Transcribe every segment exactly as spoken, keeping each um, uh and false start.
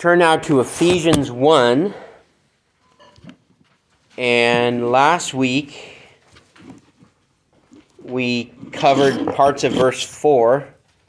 turn now to Ephesians one. And last week, we covered parts of verse four.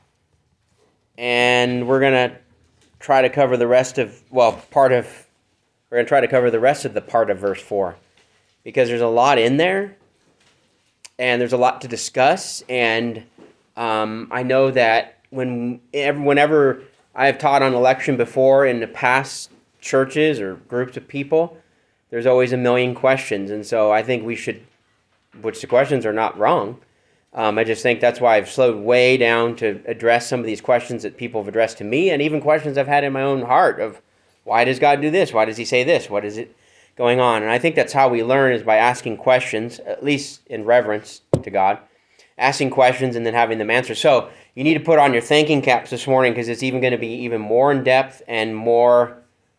And we're going to try to cover the rest of, well, part of, we're going to try to cover the rest of the part of verse four. Because there's a lot in there. And there's a lot to discuss. And um, I know that when whenever I have taught on election before in the past churches or groups of people, there's always a million questions. And so I think we should, which the questions are not wrong. Um, I just think that's why I've slowed way down to address some of these questions that people have addressed to me, and even questions I've had in my own heart of, why does God do this? Why does he say this? What is it going on? And I think that's how we learn, is by asking questions, at least in reverence to God, asking questions and then having them answer. So you need to put on your thinking caps this morning, because it's even going to be even more in depth and more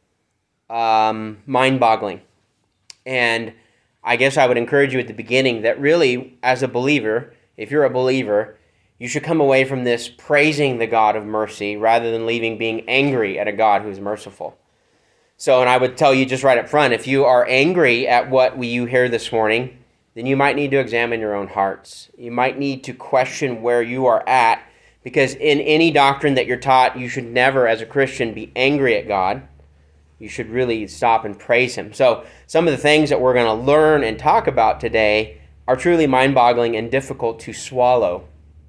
um, mind-boggling. And I guess I would encourage you at the beginning that really, as a believer, if you're a believer, you should come away from this praising the God of mercy rather than leaving being angry at a God who is merciful. So, and I would tell you just right up front, if you are angry at what we, you hear this morning, then you might need to examine your own hearts. You might need to question where you are at, because in any doctrine that you're taught, you should never, as a Christian, be angry at God. You should really stop and praise him. So some of the things that we're going to learn and talk about today are truly mind-boggling and difficult to swallow.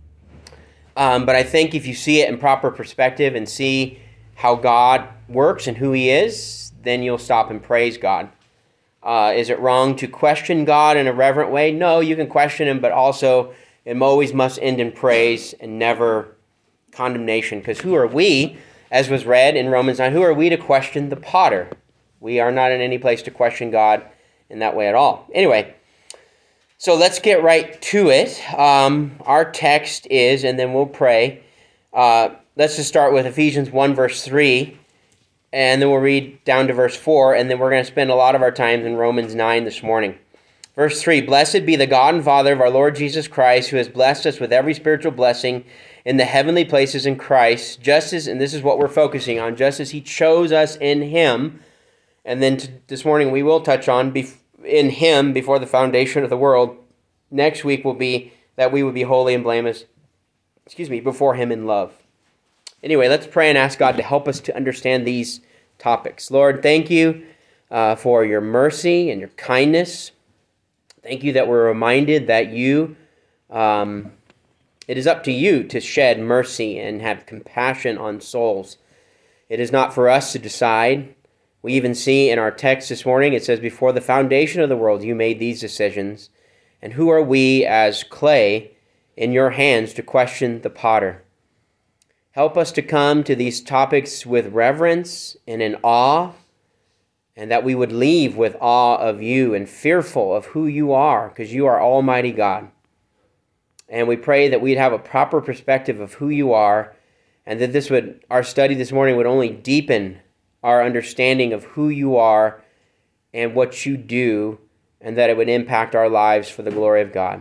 Um, but I think if you see it in proper perspective and see how God works and who he is, then you'll stop and praise God. Uh, is it wrong to question God in a reverent way? No, you can question him, but also it always must end in praise and never condemnation. Because who are we, as was read in Romans nine, who are we to question the potter? We are not in any place to question God in that way at all. Anyway, so let's get right to it. Um, our text is, and then we'll pray. Uh, let's just start with Ephesians one, verse three, and then we'll read down to verse four, and then we're going to spend a lot of our time in Romans nine this morning. Verse three, Blessed be the God and Father of our Lord Jesus Christ, who has blessed us with every spiritual blessing in the heavenly places in Christ, just as, and this is what we're focusing on, just as he chose us in him. And then to, this morning we will touch on bef- in him before the foundation of the world. Next week will be that we would be holy and blameless, excuse me, before him in love. Anyway, let's pray and ask God to help us to understand these topics. Lord, thank you uh, for your mercy and your kindness. Thank you that we're reminded that you, um, it is up to you to shed mercy and have compassion on souls. It is not for us to decide. We even see in our text this morning, it says, before the foundation of the world, you made these decisions. And who are we as clay in your hands to question the potter? Help us to come to these topics with reverence and in awe, and that we would leave with awe of you and fearful of who you are, because you are Almighty God. And we pray that we'd have a proper perspective of who you are, and that this would, our study this morning would only deepen our understanding of who you are and what you do, and that it would impact our lives for the glory of God.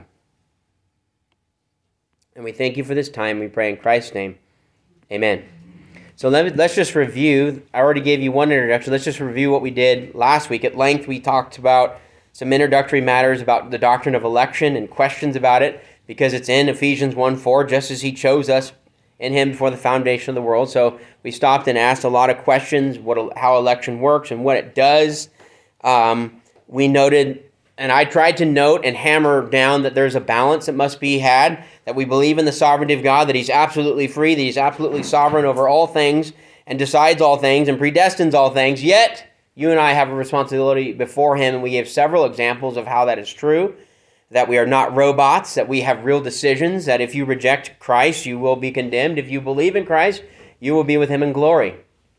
And we thank you for this time. We pray in Christ's name. Amen. So let, let's just review. I already gave you one introduction. Let's just review what we did last week. At length, we talked about some introductory matters about the doctrine of election and questions about it, because it's in Ephesians one four, just as he chose us in him before the foundation of the world. So we stopped and asked a lot of questions, what, how election works and what it does. Um, we noted, and I tried to note and hammer down that there's a balance that must be had, that we believe in the sovereignty of God, that he's absolutely free, that he's absolutely sovereign over all things and decides all things and predestines all things. Yet, you and I have a responsibility before him, and we gave several examples of how that is true, that we are not robots, that we have real decisions, that if you reject Christ, you will be condemned. If you believe in Christ, you will be with him in glory.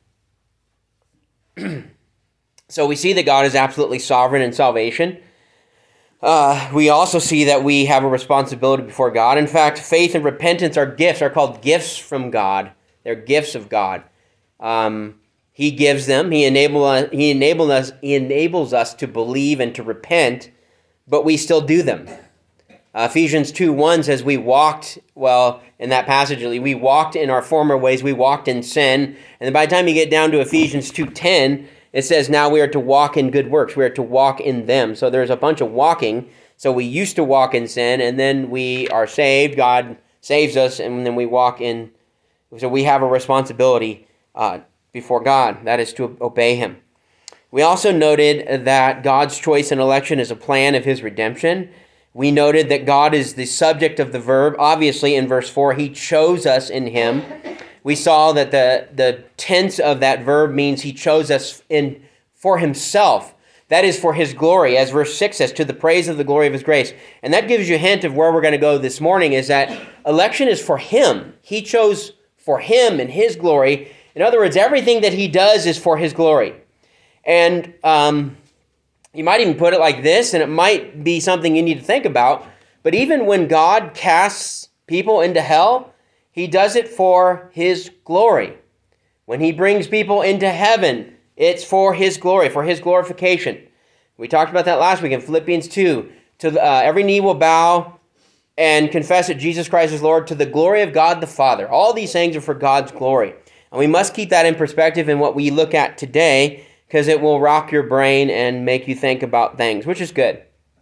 So we see that God is absolutely sovereign in salvation. Uh, we also see that we have a responsibility before God. In fact, faith and repentance are gifts, are called gifts from God. They're gifts of God. Um, he gives them. He enable us, he enable us. He enables us to believe and to repent, but we still do them. Uh, Ephesians two one says we walked, well, in that passage, we walked in our former ways, we walked in sin. And then by the time you get down to Ephesians two ten, it says now we are to walk in good works. We are to walk in them. So there's a bunch of walking. So we used to walk in sin, and then we are saved. God saves us, and then we walk in. So we have a responsibility uh, before God. That is to obey him. We also noted that God's choice and election is a plan of his redemption. We noted that God is the subject of the verb. Obviously, in verse four, he chose us in him. We saw that the, the tense of that verb means he chose us in for himself. That is for his glory, as verse six says, to the praise of the glory of his grace. And that gives you a hint of where we're going to go this morning, is that election is for him. He chose for him and his glory. In other words, everything that he does is for his glory. And um, you might even put it like this, and it might be something you need to think about, but even when God casts people into hell, he does it for his glory. When he brings people into heaven, it's for his glory, for his glorification. We talked about that last week in Philippians two. To uh, every knee will bow and confess that Jesus Christ is Lord to the glory of God the Father. All these things are for God's glory. And we must keep that in perspective in what we look at today, because it will rock your brain and make you think about things, which is good.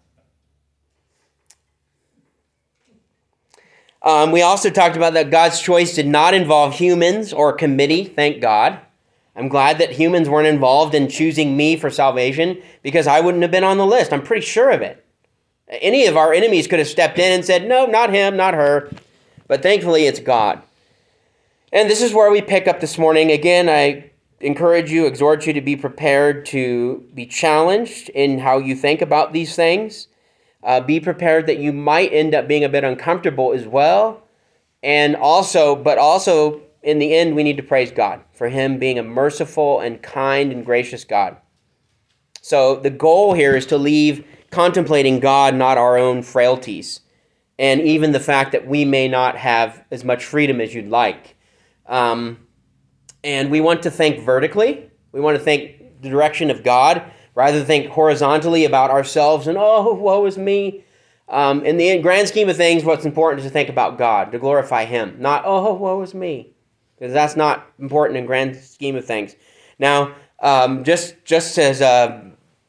Um, we also talked about that God's choice did not involve humans or a committee, thank God. I'm glad that humans weren't involved in choosing me for salvation, because I wouldn't have been on the list. I'm pretty sure of it. Any of our enemies could have stepped in and said, no, not him, not her. But thankfully, it's God. And this is where we pick up this morning. Again, I encourage you, exhort you to be prepared to be challenged in how you think about these things. Uh, be prepared that you might end up being a bit uncomfortable as well. And also, but also, in the end, we need to praise God for him being a merciful and kind and gracious God. So the goal here is to leave contemplating God, not our own frailties, and even the fact that we may not have as much freedom as you'd like. Um, and we want to think vertically. We want to think the direction of God, rather than think horizontally about ourselves and, oh, woe is me. Um, in the grand scheme of things, what's important is to think about God, to glorify him, not, oh, woe is me. Because that's not important in grand scheme of things. Now, um, just just as uh,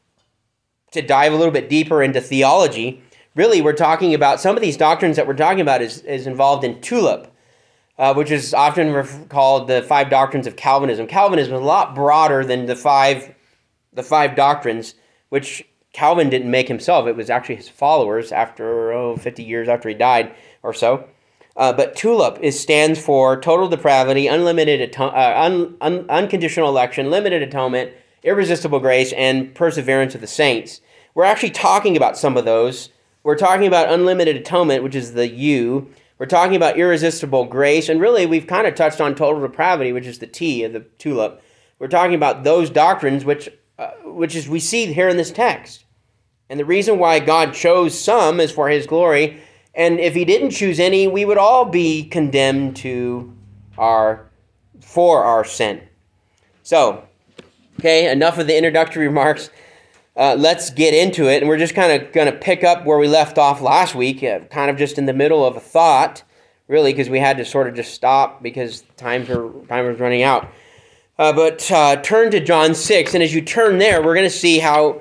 to dive a little bit deeper into theology, really we're talking about, some of these doctrines that we're talking about is, is involved in TULIP, uh, which is often ref- called the five doctrines of Calvinism. Calvinism is a lot broader than the five, the five doctrines, which Calvin didn't make himself. It was actually his followers after, oh, fifty years after he died or so. Uh, but TULIP is, stands for total depravity, unlimited aton- uh, un- un- unconditional election, limited atonement, irresistible grace, and perseverance of the saints. We're actually talking about some of those. We're talking about unlimited atonement, which is the U. We're talking about irresistible grace, and really we've kind of touched on total depravity, which is the T of the TULIP. We're talking about those doctrines, which uh, which is we see here in this text. And the reason why God chose some is for his glory. And if he didn't choose any, we would all be condemned to our, for our sin. So, okay, enough of the introductory remarks. Uh, let's get into it. And we're just kind of going to pick up where we left off last week, uh, kind of just in the middle of a thought, really, because we had to sort of just stop because times were, time was running out. Uh, but uh, turn to John six, and as you turn there, we're going to see how...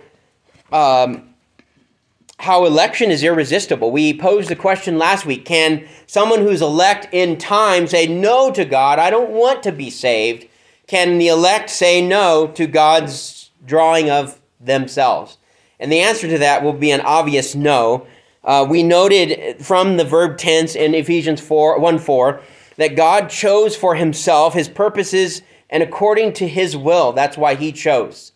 Um, how election is irresistible. We posed the question last week, can someone who's elect in time say no to God? I don't want to be saved. Can the elect say no to God's drawing of themselves? And the answer to that will be an obvious no. Uh, we noted from the verb tense in Ephesians four, one four that God chose for himself his purposes and according to his will. That's why he chose.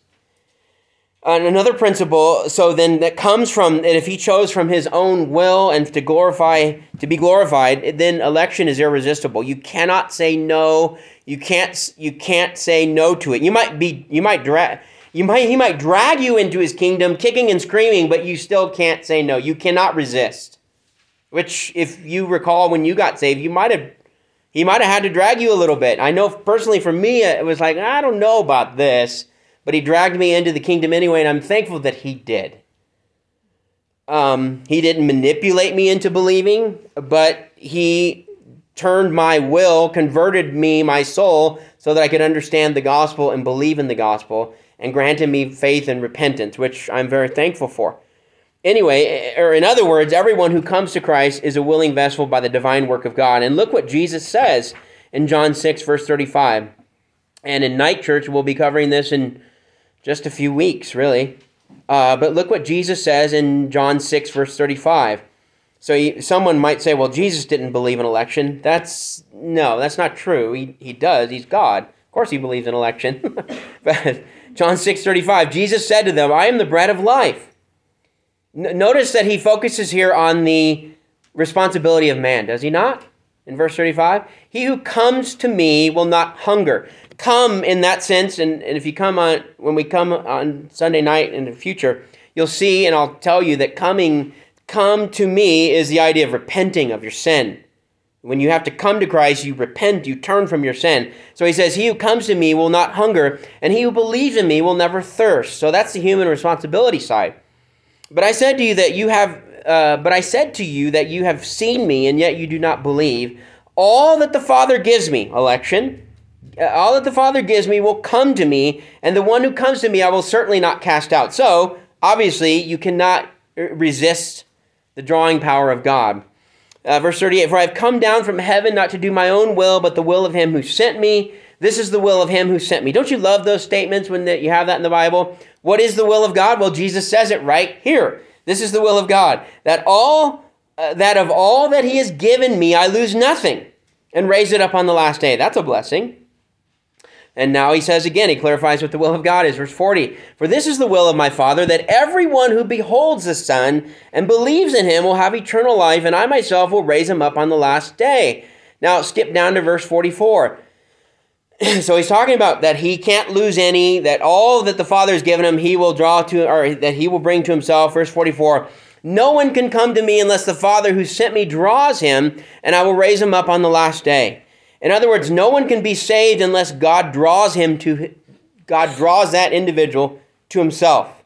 And another principle, so then that comes from, that if he chose from his own will and to glorify, to be glorified, then election is irresistible. You cannot say no. You can't, you can't say no to it. You might be, you might drag, you might, he might drag you into his kingdom, kicking and screaming, but you still can't say no. You cannot resist. Which, if you recall, when you got saved, you might have, he might have had to drag you a little bit. I know personally for me, it was like, I don't know about this. But he dragged me into the kingdom anyway, and I'm thankful that he did. Um, he didn't manipulate me into believing, but he turned my will, converted me, my soul, so that I could understand the gospel and believe in the gospel, and granted me faith and repentance, which I'm very thankful for. Anyway, or in other words, everyone who comes to Christ is a willing vessel by the divine work of God. And look what Jesus says in John six, verse thirty-five. And in Night Church, we'll be covering this in just a few weeks, really. Uh, but look what Jesus says in John six, verse thirty-five. So he, someone might say, well, Jesus didn't believe in election. That's, no, that's not true. He, he does. He's God. Of course he believes in election. But John six, thirty-five, Jesus said to them, I am the bread of life. N- notice that he focuses here on the responsibility of man, does he not? In verse thirty-five, he who comes to me will not hunger. Come in that sense, and, and if you come on, when we come on Sunday night in the future, you'll see, and I'll tell you that coming, come to me is the idea of repenting of your sin. When you have to come to Christ, you repent, you turn from your sin. So he says, he who comes to me will not hunger, and he who believes in me will never thirst. So that's the human responsibility side. But I said to you that you have, uh, but I said to you that you have seen me, and yet you do not believe. All that the Father gives me, election, all that the Father gives me will come to me, and the one who comes to me I will certainly not cast out. So, obviously, you cannot resist the drawing power of God. Uh, verse thirty-eight, for I have come down from heaven not to do my own will, but the will of him who sent me. This is the will of him who sent me. Don't you love those statements when you have that in the Bible? What is the will of God? Well, Jesus says it right here. This is the will of God, that all uh, that of all that he has given me, I lose nothing, and raise it up on the last day. That's a blessing. And now he says again, he clarifies what the will of God is. Verse forty, for this is the will of my Father, that everyone who beholds the Son and believes in him will have eternal life, and I myself will raise him up on the last day. Now skip down to verse forty-four. So he's talking about that he can't lose any, that all that the Father has given him, he will draw to, or that he will bring to himself. Verse forty-four, no one can come to me unless the Father who sent me draws him, and I will raise him up on the last day. In other words, no one can be saved unless God draws him to, God draws that individual to himself.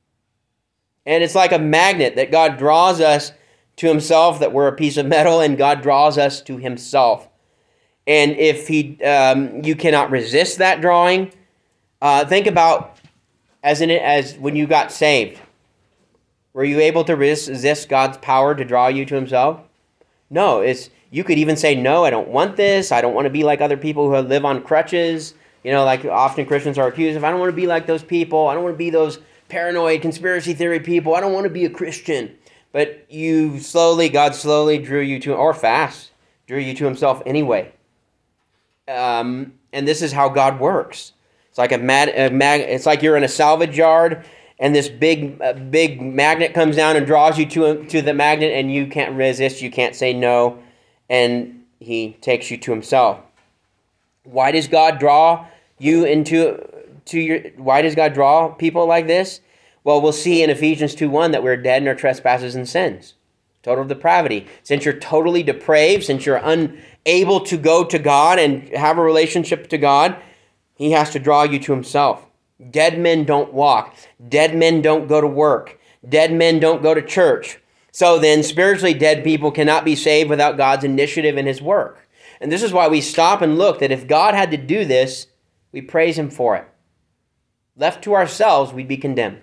And it's like a magnet that God draws us to himself, that we're a piece of metal, and God draws us to himself. And if he, um, you cannot resist that drawing, uh, think about as in it as when you got saved. Were you able to resist God's power to draw you to himself? No, it's you could even say, no, I don't want this. I don't want to be like other people who live on crutches. You know, like often Christians are accused of, I don't want to be like those people. I don't want to be those paranoid conspiracy theory people. I don't want to be a Christian. But you slowly, God slowly drew you to, or fast, drew you to himself anyway. Um, and this is how God works. It's like a, mag, a mag, it's like you're in a salvage yard, and this big, uh, big magnet comes down and draws you to to the magnet, and you can't resist. You can't say no, and he takes you to himself. Why does God draw you into to your? Why does God draw people like this? Well, we'll see in Ephesians two one that we're dead in our trespasses and sins. Total depravity. Since you're totally depraved, since you're unable to go to God and have a relationship to God, he has to draw you to himself. Dead men don't walk. Dead men don't go to work. Dead men don't go to church. So then, spiritually dead people cannot be saved without God's initiative in his work. And this is why we stop and look that if God had to do this, we praise him for it. Left to ourselves, we'd be condemned.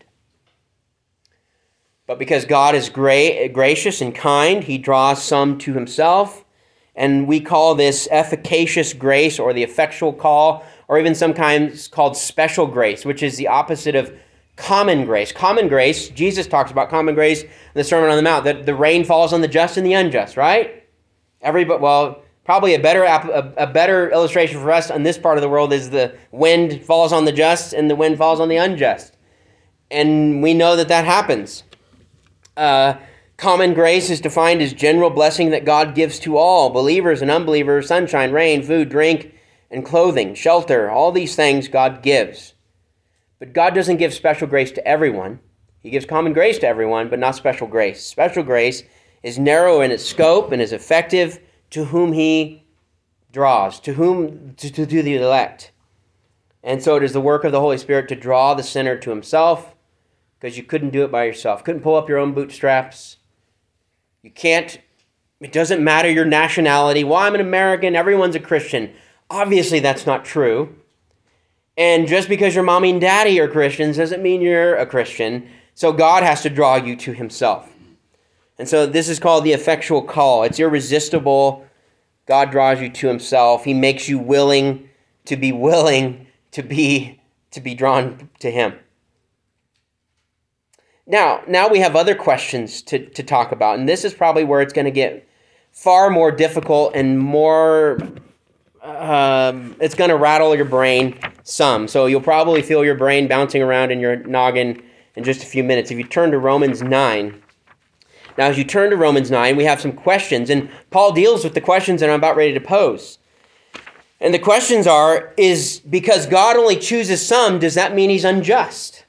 But because God is gra- gracious and kind, he draws some to himself. And we call this efficacious grace, or the effectual call, or even sometimes called special grace, which is the opposite of common grace. Common grace, Jesus talks about common grace in the Sermon on the Mount, that the rain falls on the just and the unjust, right? Everybody, well, probably a better a, a better illustration for us on this part of the world is the wind falls on the just and the wind falls on the unjust. And we know that that happens. Uh, common grace is defined as general blessing that God gives to all, believers and unbelievers, sunshine, rain, food, drink, and clothing, shelter, all these things God gives. But God doesn't give special grace to everyone. He gives common grace to everyone, but not special grace. Special grace is narrow in its scope and is effective to whom he draws, to whom, to, to, to the elect. And so it is the work of the Holy Spirit to draw the sinner to himself, because you couldn't do it by yourself. Couldn't pull up your own bootstraps. You can't, it doesn't matter your nationality. Well, I'm an American, everyone's a Christian. Obviously, that's not true. And just because your mommy and daddy are Christians doesn't mean you're a Christian. So God has to draw you to himself. And so this is called the effectual call. It's irresistible. God draws you to himself. He makes you willing to be willing to be to be drawn to him. Now, now we have other questions to, to talk about, and this is probably where it's going to get far more difficult and more, um, it's going to rattle your brain some. So you'll probably feel your brain bouncing around in your noggin in just a few minutes. If you turn to Romans nine. Now, as you turn to Romans nine, we have some questions, and Paul deals with the questions that I'm about ready to pose. And the questions are, is because God only chooses some, does that mean he's unjust?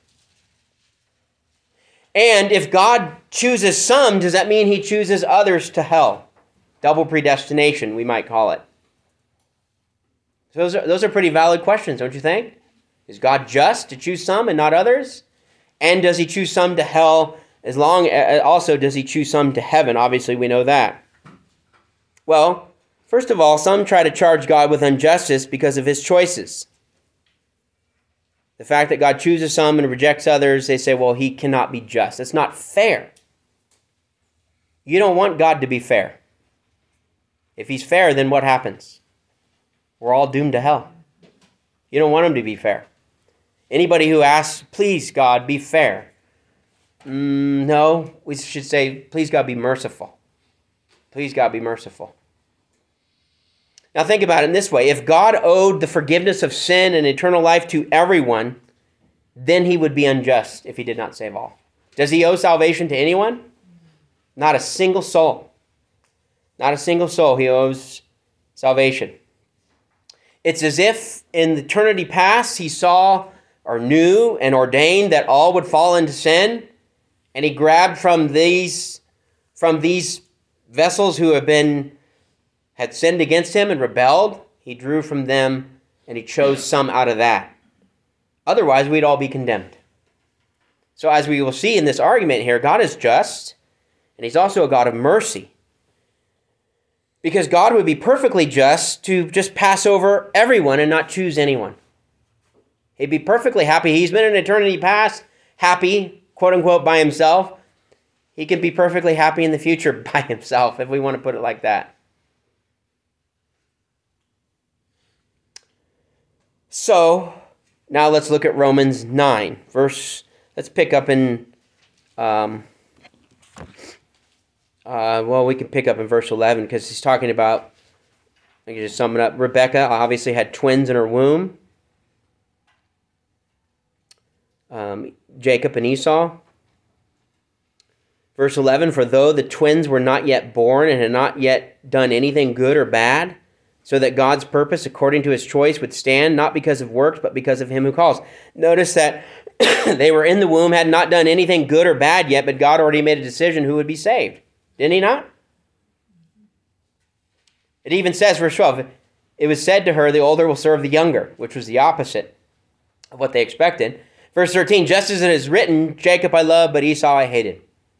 And if God chooses some, does that mean he chooses others to hell? Double predestination, we might call it. So those are, those are pretty valid questions, don't you think? Is God just to choose some and not others? And does he choose some to hell? As long as also does he choose some to heaven? Obviously, we know that. Well, first of all, some try to charge God with injustice because of his choices. The fact that God chooses some and rejects others, they say, well, he cannot be just. That's not fair. You don't want God to be fair. If he's fair, then what happens? We're all doomed to hell. You don't want him to be fair. Anybody who asks, please, God, be fair. Mm, no, we should say, please, God, be merciful. Please, God, be merciful. Now think about it in this way. If God owed the forgiveness of sin and eternal life to everyone, then he would be unjust if he did not save all. Does he owe salvation to anyone? Not a single soul. Not a single soul he owes salvation. It's as if in eternity past he saw or knew and ordained that all would fall into sin, and he grabbed from these, from these vessels who have been had sinned against him and rebelled. He drew from them and he chose some out of that. Otherwise, we'd all be condemned. So as we will see in this argument here, God is just, and he's also a God of mercy. Because God would be perfectly just to just pass over everyone and not choose anyone. He'd be perfectly happy. He's been in eternity past happy, quote unquote, by himself. He can be perfectly happy in the future by himself, if we want to put it like that. So, now let's look at Romans nine. Verse, let's pick up in, um, uh, well, we can pick up in verse eleven, because he's talking about, I can just sum it up. Rebekah obviously had twins in her womb. Um, Jacob and Esau. Verse eleven, for though the twins were not yet born and had not yet done anything good or bad, so that God's purpose according to his choice would stand, not because of works, but because of him who calls. Notice that they were in the womb, had not done anything good or bad yet, but God already made a decision who would be saved. Didn't he not? It even says, verse twelve, it was said to her, the older will serve the younger, which was the opposite of what they expected. Verse thirteen, just as it is written, Jacob I loved, but Esau I hated.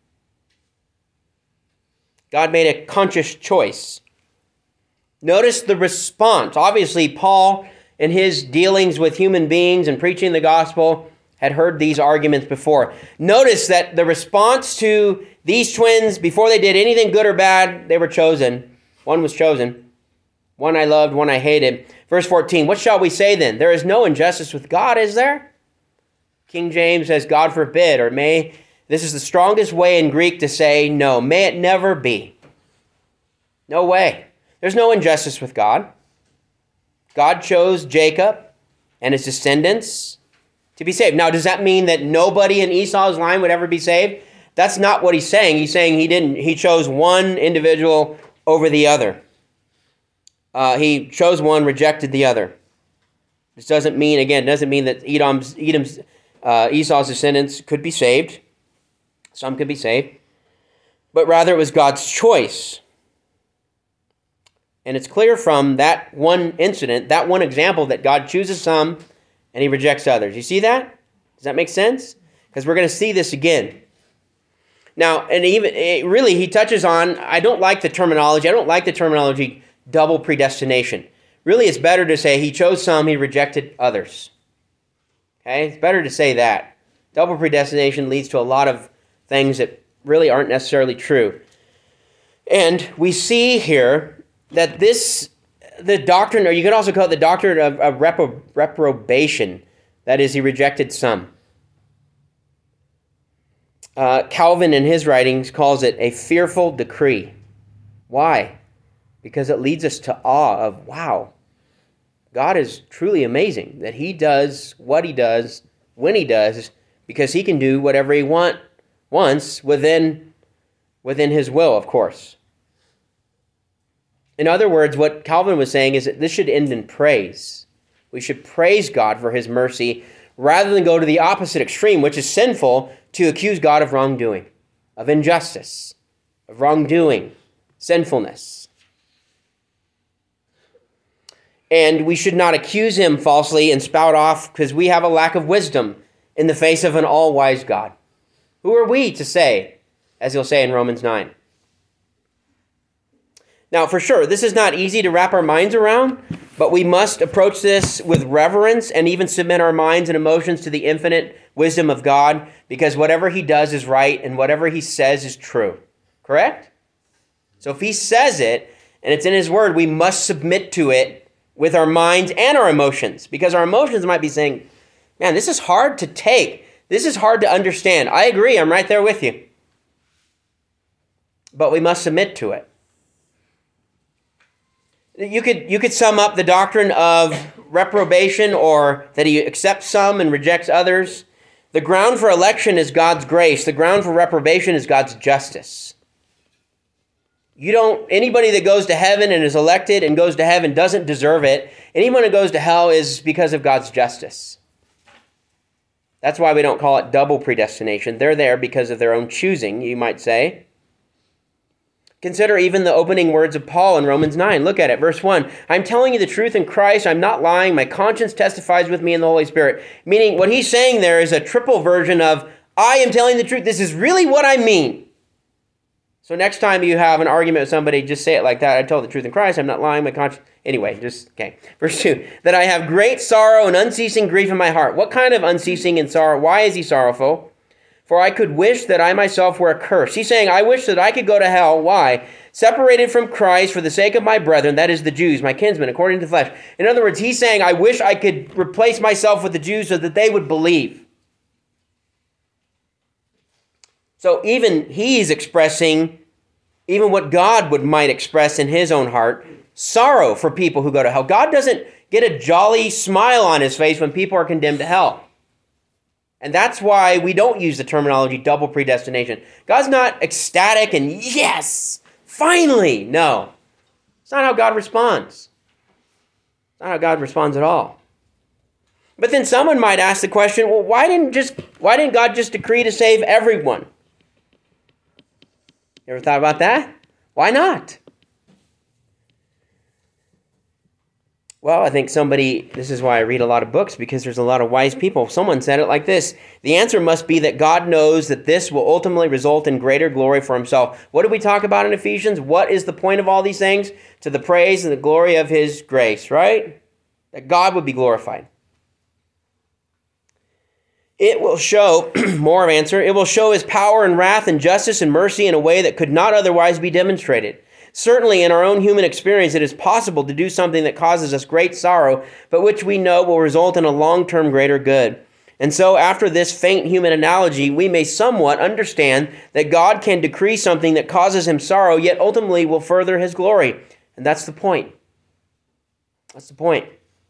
God made a conscious choice. Notice the response. Obviously, Paul, in his dealings with human beings and preaching the gospel, had heard these arguments before. Notice that the response to these twins, before they did anything good or bad, they were chosen. One was chosen. One I loved, one I hated. Verse fourteen, what shall we say then? There is no injustice with God, is there? King James says, God forbid, or may, this is the strongest way in Greek to say no. May it never be. No way. There's no injustice with God. God chose Jacob and his descendants to be saved. Now, does that mean that nobody in Esau's line would ever be saved? That's not what he's saying. He's saying he didn't. He chose one individual over the other. Uh, he chose one, rejected the other. This doesn't mean, again, doesn't mean that Edom's, Edom's uh, Esau's descendants could be saved. Some could be saved. But rather it was God's choice. And it's clear from that one incident, that one example, that God chooses some and he rejects others. You see that? Does that make sense? because we're going to see this again. Now, and even it really, he touches on, I don't like the terminology. I don't like the terminology double predestination. Really, it's better to say he chose some, he rejected others. Okay? It's better to say that. Double predestination leads to a lot of things that really aren't necessarily true. And we see here that this, the doctrine, or you could also call it the doctrine of, of repro, reprobation. That is, he rejected some. Uh, Calvin, in his writings, calls it a fearful decree. Why? Because it leads us to awe of, wow, God is truly amazing that he does what he does when he does, because he can do whatever he want wants within, within his will, of course. In other words, what Calvin was saying is that this should end in praise. We should praise God for his mercy rather than go to the opposite extreme, which is sinful, to accuse God of wrongdoing, of injustice, of wrongdoing, sinfulness. And we should not accuse him falsely and spout off because we have a lack of wisdom in the face of an all-wise God. Who are we to say, as he'll say in Romans nine? Now, for sure, this is not easy to wrap our minds around, but we must approach this with reverence and even submit our minds and emotions to the infinite wisdom of God, because whatever he does is right and whatever he says is true. Correct? So if he says it and it's in his word, we must submit to it with our minds and our emotions, because our emotions might be saying, man, this is hard to take. This is hard to understand. I agree. I'm right there with you. But we must submit to it. You could you could sum up the doctrine of reprobation, or that he accepts some and rejects others. The ground for election is God's grace. The ground for reprobation is God's justice. You don't, anybody that goes to heaven and is elected and goes to heaven doesn't deserve it. Anyone who goes to hell is because of God's justice. That's why we don't call it double predestination. They're there because of their own choosing, you might say. Consider even the opening words of Paul in Romans nine. Look at it, verse one. I'm telling you the truth in Christ. I'm not lying. My conscience testifies with me in the Holy Spirit. Meaning what he's saying there is a triple version of, I am telling the truth. This is really what I mean. So next time you have an argument with somebody, just say it like that. I tell the truth in Christ. I'm not lying. My conscience. Anyway, just, okay. Verse two. That I have great sorrow and unceasing grief in my heart. What kind of unceasing and sorrow? Why is he sorrowful? For I could wish that I myself were accursed. He's saying, I wish that I could go to hell. Why? Separated from Christ for the sake of my brethren, that is the Jews, my kinsmen, according to the flesh. In other words, he's saying, I wish I could replace myself with the Jews so that they would believe. So even he's expressing, even what God would might express in his own heart, sorrow for people who go to hell. God doesn't get a jolly smile on his face when people are condemned to hell. And that's why we don't use the terminology double predestination. God's not ecstatic and yes, finally. No. It's not how God responds. It's not how God responds at all. But then someone might ask the question, well, why didn't just why didn't God just decree to save everyone? You ever thought about that? Why not? Well, I think somebody, this is why I read a lot of books, because there's a lot of wise people. Someone said it like this: the answer must be that God knows that this will ultimately result in greater glory for himself. What did we talk about in Ephesians? What is the point of all these things? To the praise and the glory of his grace, right? That God would be glorified. It will show, more of answer, it will show his power and wrath and justice and mercy in a way that could not otherwise be demonstrated. Certainly in our own human experience, it is possible to do something that causes us great sorrow, but which we know will result in a long-term greater good. And so after this faint human analogy, we may somewhat understand that God can decree something that causes him sorrow, yet ultimately will further his glory. And that's the point. That's the point.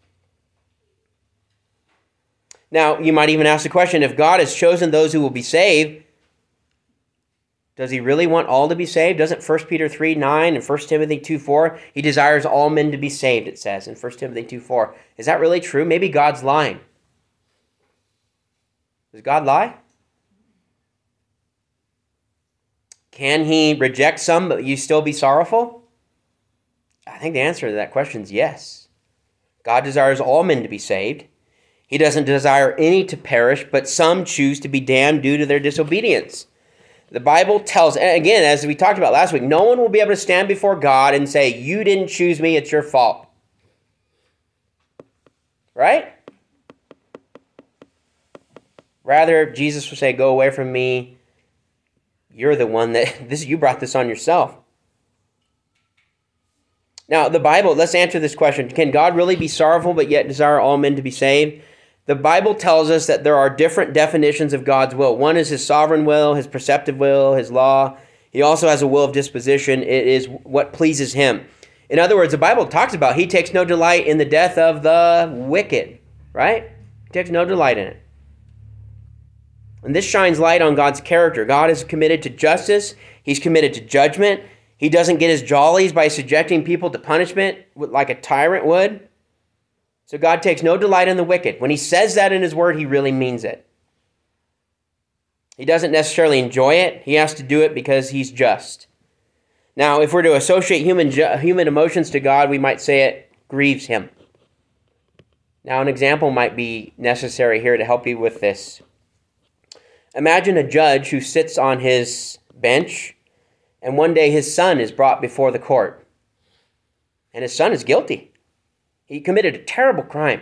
Now, you might even ask the question, if God has chosen those who will be saved, does he really want all to be saved? Doesn't First Peter three nine and First Timothy two four, he desires all men to be saved, it says in First Timothy two four. Is that really true? Maybe God's lying. Does God lie? Can he reject some, but you still be sorrowful? I think the answer to that question is yes. God desires all men to be saved. He doesn't desire any to perish, but some choose to be damned due to their disobedience. The Bible tells, and again, as we talked about last week, no one will be able to stand before God and say, you didn't choose me, it's your fault. Right? Rather, Jesus will say, go away from me. You're the one that, this you brought this on yourself. Now, the Bible, let's answer this question. Can God really be sorrowful but yet desire all men to be saved? The Bible tells us that there are different definitions of God's will. One is his sovereign will, his preceptive will, his law. He also has a will of disposition. It is what pleases him. In other words, the Bible talks about he takes no delight in the death of the wicked, right? He takes no delight in it. And this shines light on God's character. God is committed to justice. He's committed to judgment. He doesn't get his jollies by subjecting people to punishment like a tyrant would. So God takes no delight in the wicked. When he says that in his word, he really means it. He doesn't necessarily enjoy it. He has to do it because he's just. Now, if we're to associate human human emotions to God, we might say it grieves him. Now, an example might be necessary here to help you with this. Imagine a judge who sits on his bench, and one day his son is brought before the court. And his son is guilty. He committed a terrible crime.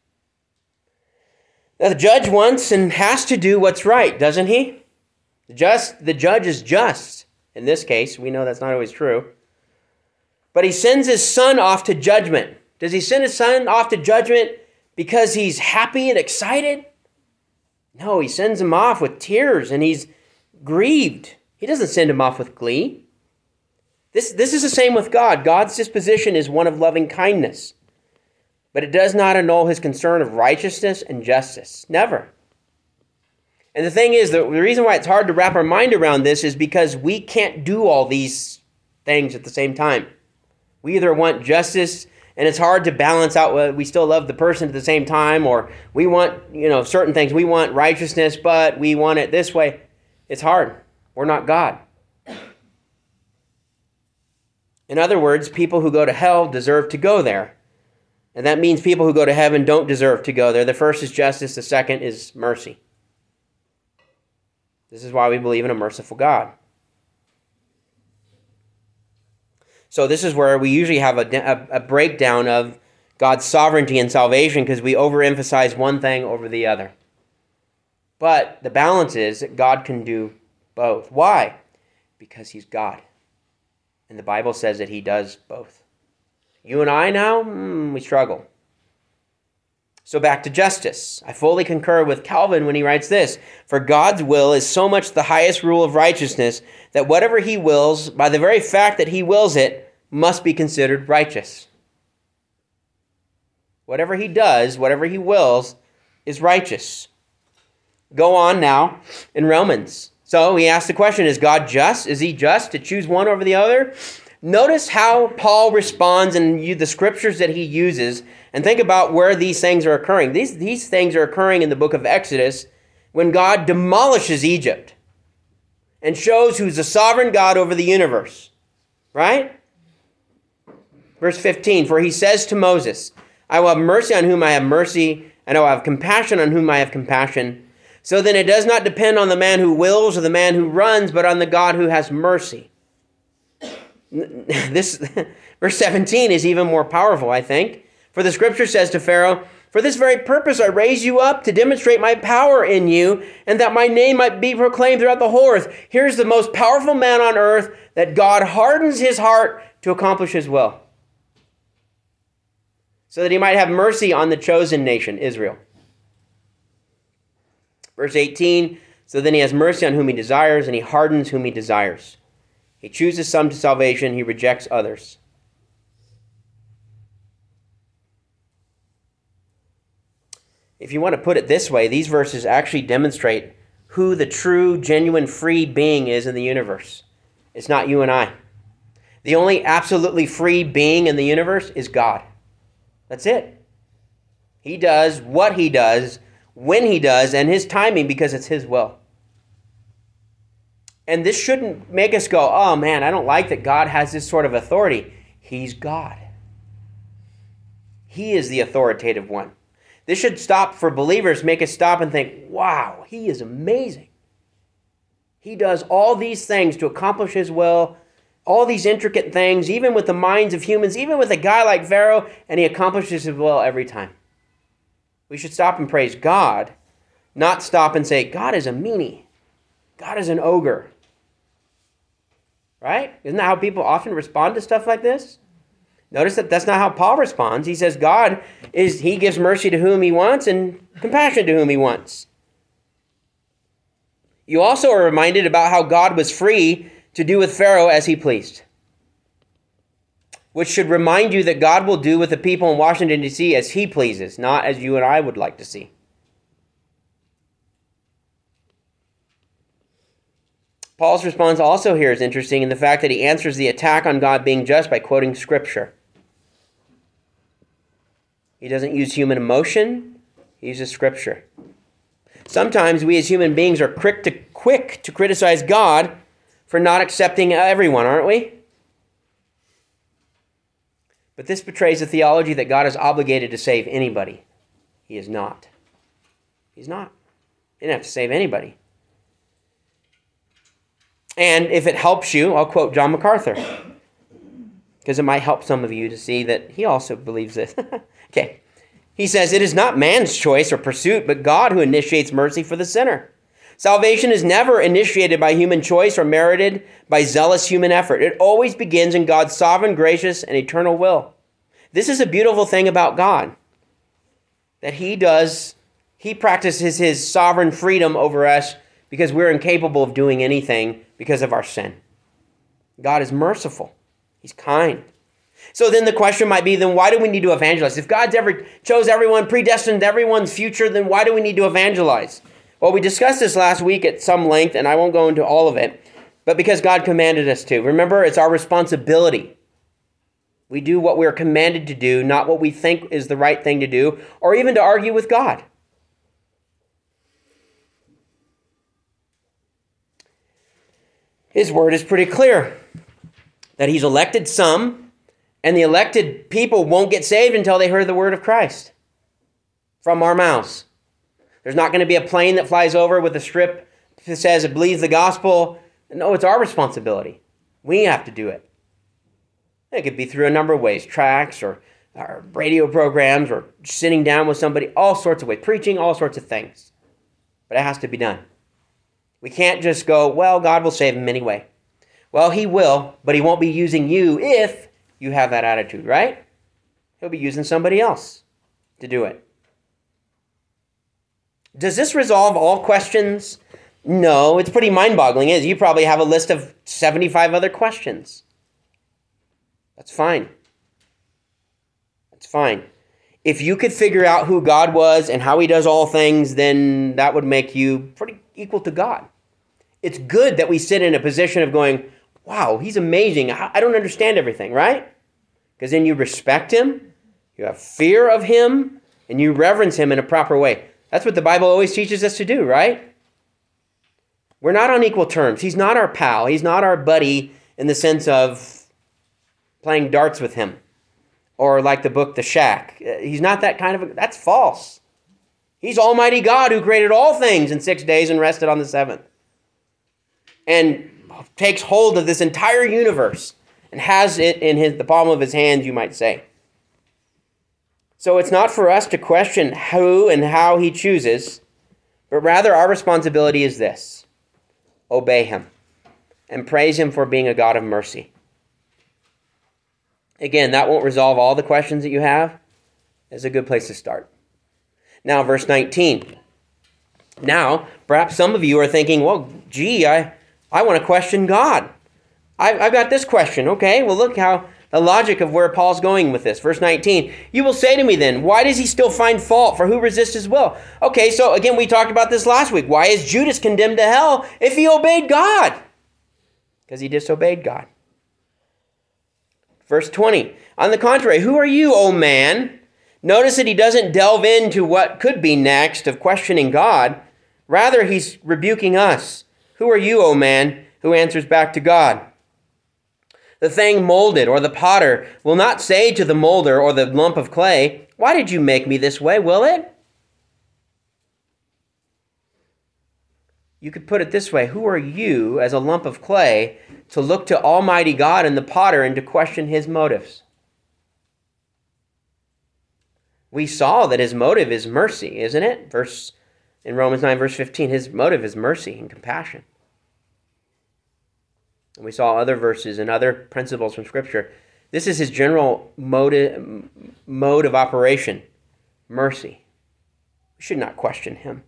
Now, the judge wants and has to do what's right, doesn't he? Just, the judge is just. In this case, we know that's not always true. But he sends his son off to judgment. Does he send his son off to judgment because he's happy and excited? No, he sends him off with tears and he's grieved. He doesn't send him off with glee. This, this is the same with God. God's disposition is one of loving kindness. But it does not annul his concern of righteousness and justice. Never. And the thing is, the reason why it's hard to wrap our mind around this is because we can't do all these things at the same time. We either want justice, and it's hard to balance out whether we still love the person at the same time, or we want, you know, certain things. We want righteousness, but we want it this way. It's hard. We're not God. In other words, people who go to hell deserve to go there. And that means people who go to heaven don't deserve to go there. The first is justice. The second is mercy. This is why we believe in a merciful God. So this is where we usually have a, a, a breakdown of God's sovereignty and salvation because we overemphasize one thing over the other. But the balance is that God can do both. Why? Because he's God. And the Bible says that he does both. You and I now, mm, we struggle. So back to justice. I fully concur with Calvin when he writes this. For God's will is so much the highest rule of righteousness that whatever he wills, by the very fact that he wills it, must be considered righteous. Whatever he does, whatever he wills, is righteous. Go on now in Romans. So he asks the question, is God just? Is he just to choose one over the other? Notice how Paul responds in the scriptures that he uses, and think about where these things are occurring. These, these things are occurring in the book of Exodus when God demolishes Egypt and shows who's the sovereign God over the universe. Right? Verse fifteen, for he says to Moses, I will have mercy on whom I have mercy, and I will have compassion on whom I have compassion. So then it does not depend on the man who wills or the man who runs, but on the God who has mercy. This verse seventeen is even more powerful, I think. For the scripture says to Pharaoh, for this very purpose I raise you up to demonstrate my power in you, and that my name might be proclaimed throughout the whole earth. Here's the most powerful man on earth, that God hardens his heart to accomplish his will, so that he might have mercy on the chosen nation, Israel. Verse eighteen, so then he has mercy on whom he desires, and he hardens whom he desires. He chooses some to salvation, he rejects others. If you want to put it this way, these verses actually demonstrate who the true, genuine, free being is in the universe. It's not you and I. The only absolutely free being in the universe is God. That's it. He does what he does, when he does, and his timing, because it's his will. And this shouldn't make us go, oh man, I don't like that God has this sort of authority. He's God. He is the authoritative one. This should stop for believers, make us stop and think, wow, he is amazing. He does all these things to accomplish his will, all these intricate things, even with the minds of humans, even with a guy like Pharaoh, and he accomplishes his will every time. We should stop and praise God, not stop and say, God is a meanie. God is an ogre. Right? Isn't that how people often respond to stuff like this? Notice that that's not how Paul responds. He says God is, he gives mercy to whom he wants and compassion to whom he wants. You also are reminded about how God was free to do with Pharaoh as he pleased, which should remind you that God will do with the people in Washington, D C as he pleases, not as you and I would like to see. Paul's response also here is interesting in the fact that he answers the attack on God being just by quoting Scripture. He doesn't use human emotion, he uses Scripture. Sometimes we as human beings are quick to, quick to criticize God for not accepting everyone, aren't we? But this betrays a theology that God is obligated to save anybody. He is not. He's not. He didn't have to save anybody. And if it helps you, I'll quote John MacArthur, because it might help some of you to see that he also believes this. Okay. He says, it is not man's choice or pursuit, but God who initiates mercy for the sinner. Salvation is never initiated by human choice or merited by zealous human effort. It always begins in God's sovereign, gracious, and eternal will. This is a beautiful thing about God, that he does, he practices his sovereign freedom over us because we're incapable of doing anything because of our sin. God is merciful. He's kind. So then the question might be, then why do we need to evangelize? If God's ever chose everyone, predestined everyone's future, then why do we need to evangelize? Well, we discussed this last week at some length, and I won't go into all of it, but because God commanded us to. Remember, it's our responsibility. We do what we're commanded to do, not what we think is the right thing to do, or even to argue with God. His word is pretty clear that he's elected some, and the elected people won't get saved until they heard the word of Christ from our mouths. There's not going to be a plane that flies over with a strip that says it believes the gospel. No, it's our responsibility. We have to do it. It could be through a number of ways, tracts or, or radio programs or sitting down with somebody, all sorts of ways, preaching, all sorts of things. But it has to be done. We can't just go, well, God will save him anyway. Well, he will, but he won't be using you if you have that attitude, right? He'll be using somebody else to do it. Does this resolve all questions? No, it's pretty mind-boggling. Is you probably have a list of seventy-five other questions. That's fine. That's fine. If you could figure out who God was and how he does all things, then that would make you pretty equal to God. It's good that we sit in a position of going, wow, he's amazing. I don't understand everything, right? Because then you respect him, you have fear of him, and you reverence him in a proper way. That's what the Bible always teaches us to do, right? We're not on equal terms. He's not our pal. He's not our buddy in the sense of playing darts with him. Or like the book The Shack. He's not that kind of a... That's false. He's Almighty God who created all things in six days and rested on the seventh. And takes hold of this entire universe and has it in his, the palm of his hands, you might say. So it's not for us to question who and how he chooses, but rather our responsibility is this: obey him and praise him for being a God of mercy. Again, that won't resolve all the questions that you have. It's a good place to start. Now, verse nineteen. Now, perhaps some of you are thinking, well, gee, I, I want to question God. I, I've got this question. Okay, well, look how the logic of where Paul's going with this. Verse nineteen, you will say to me then, why does he still find fault? For who resists his will? Okay, so again, we talked about this last week. Why is Judas condemned to hell if he obeyed God? Because he disobeyed God. Verse twenty, on the contrary, who are you, O man? Notice that he doesn't delve into what could be next of questioning God. Rather, he's rebuking us. Who are you, O man, who answers back to God? The thing molded, or the potter, will not say to the molder or the lump of clay, why did you make me this way, will it? You could put it this way: who are you, as a lump of clay, to look to Almighty God and the potter and to question his motives? We saw that his motive is mercy, isn't it? Verse in Romans nine, verse fifteen, his motive is mercy and compassion. And we saw other verses and other principles from Scripture. This is his general mode, mode of operation, mercy. We should not question him.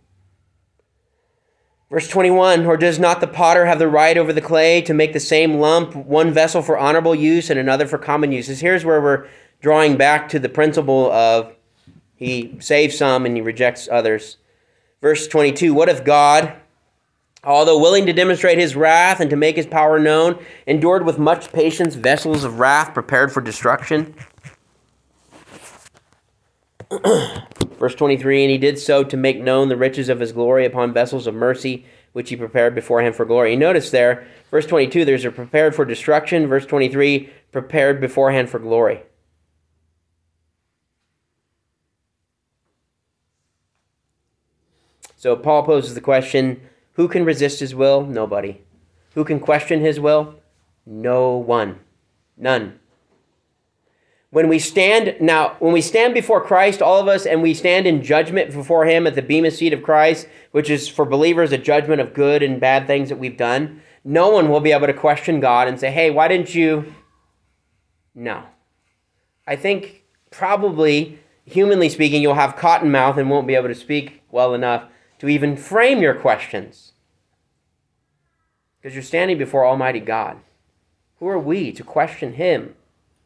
Verse twenty-one, or does not the potter have the right over the clay to make the same lump, one vessel for honorable use and another for common uses? Here's where we're drawing back to the principle of he saves some and he rejects others. Verse twenty-two, what if God, although willing to demonstrate his wrath and to make his power known, endured with much patience vessels of wrath prepared for destruction? Verse twenty-three, and he did so to make known the riches of his glory upon vessels of mercy, which he prepared beforehand for glory. You notice there, verse twenty-two, there's a prepared for destruction. Verse twenty-three, prepared beforehand for glory. So Paul poses the question, who can resist his will? Nobody. Who can question his will? No one. None. When we stand, now, when we stand before Christ, all of us, and we stand in judgment before him at the bema seat of Christ, which is for believers a judgment of good and bad things that we've done, no one will be able to question God and say, hey, why didn't you? No. I think probably, humanly speaking, you'll have cotton mouth and won't be able to speak well enough to even frame your questions. Because you're standing before Almighty God. Who are we to question him?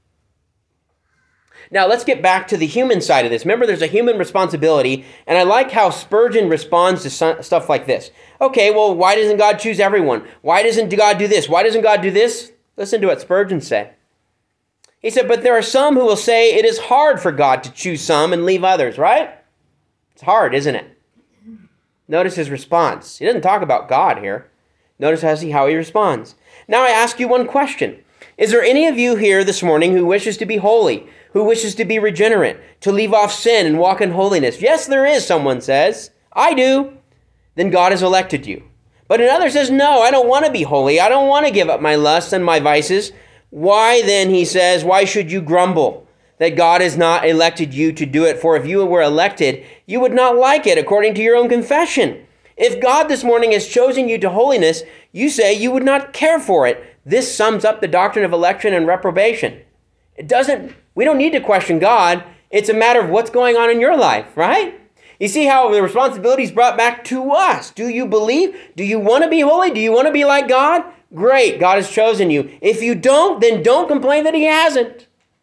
Now, let's get back to the human side of this. Remember, there's a human responsibility, and I like how Spurgeon responds to stuff like this. Okay, well, why doesn't God choose everyone? Why doesn't God do this? Why doesn't God do this? Listen to what Spurgeon said. He said, but there are some who will say it is hard for God to choose some and leave others, right? It's hard, isn't it? Notice his response. He doesn't talk about God here. Notice how he responds. Now I ask you one question. Is there any of you here this morning who wishes to be holy, who wishes to be regenerate, to leave off sin and walk in holiness? Yes, there is, someone says. I do. Then God has elected you. But another says, no, I don't want to be holy. I don't want to give up my lusts and my vices. Why then, he says, why should you grumble that God has not elected you to do it? For if you were elected, you would not like it according to your own confession. If God this morning has chosen you to holiness, you say you would not care for it. This sums up the doctrine of election and reprobation. It doesn't, we don't need to question God. It's a matter of what's going on in your life, right? You see how the responsibility is brought back to us. Do you believe? Do you want to be holy? Do you want to be like God? Great, God has chosen you. If you don't, then don't complain that he hasn't.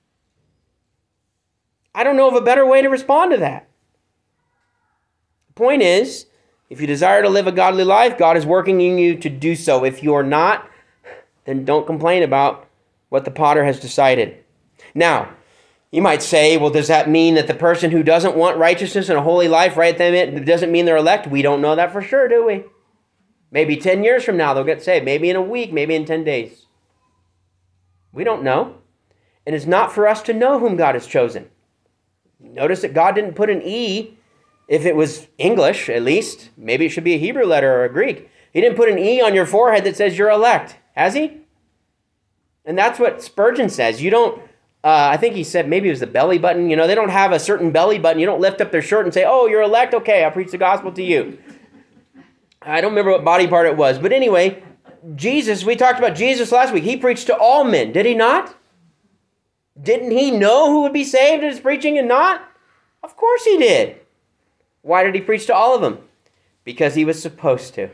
I don't know of a better way to respond to that. The point is, if you desire to live a godly life, God is working in you to do so. If you are not, then don't complain about what the potter has decided. Now, you might say, well, does that mean that the person who doesn't want righteousness and a holy life, right, then it doesn't mean they're elect? We don't know that for sure, do we? Maybe ten years from now they'll get saved. Maybe in a week, maybe in ten days. We don't know. And it's not for us to know whom God has chosen. Notice that God didn't put an E, if it was English at least. Maybe it should be a Hebrew letter or a Greek. He didn't put an E on your forehead that says you're elect. Has he? And that's what Spurgeon says. You don't, uh, I think he said maybe it was the belly button. You know, they don't have a certain belly button. You don't lift up their shirt and say, oh, you're elect? Okay, I'll preach the gospel to you. I don't remember what body part it was. But anyway, Jesus, we talked about Jesus last week. He preached to all men, did he not? Didn't he know who would be saved in his preaching and not? Of course he did. Why did he preach to all of them? Because he was supposed to.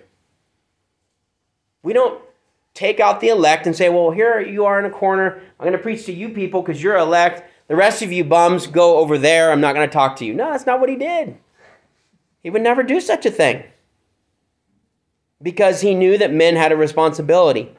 We don't take out the elect and say, well, here you are in a corner. I'm going to preach to you people because you're elect. The rest of you bums go over there. I'm not going to talk to you. No, that's not what he did. He would never do such a thing. Because he knew that men had a responsibility.